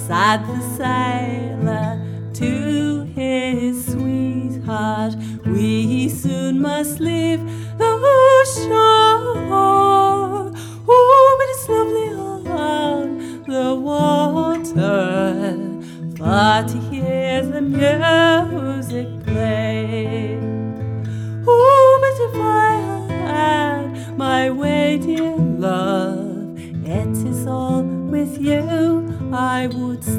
Sad the sailor to his sweetheart, we soon must leave the shore. Oh, but it's lovely on the water, for to hear the music play. Oh, but if I had my way, dear love, it is all with you I would